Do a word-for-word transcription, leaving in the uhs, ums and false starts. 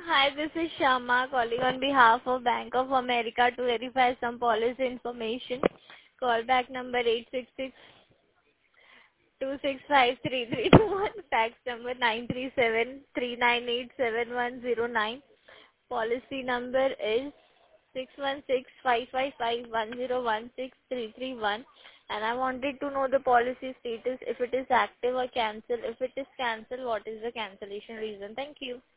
Hi, this is Shama calling on behalf of Bank of America to verify some policy information. Call back number eight six six, two six five, three three two one. Fax number nine three seven, three nine eight, seven one zero nine. Policy number is six one six, five five five, one zero one six, three three one. And I wanted to know the policy status, if it is active or cancelled. If it is cancelled, what is the cancellation reason? Thank you.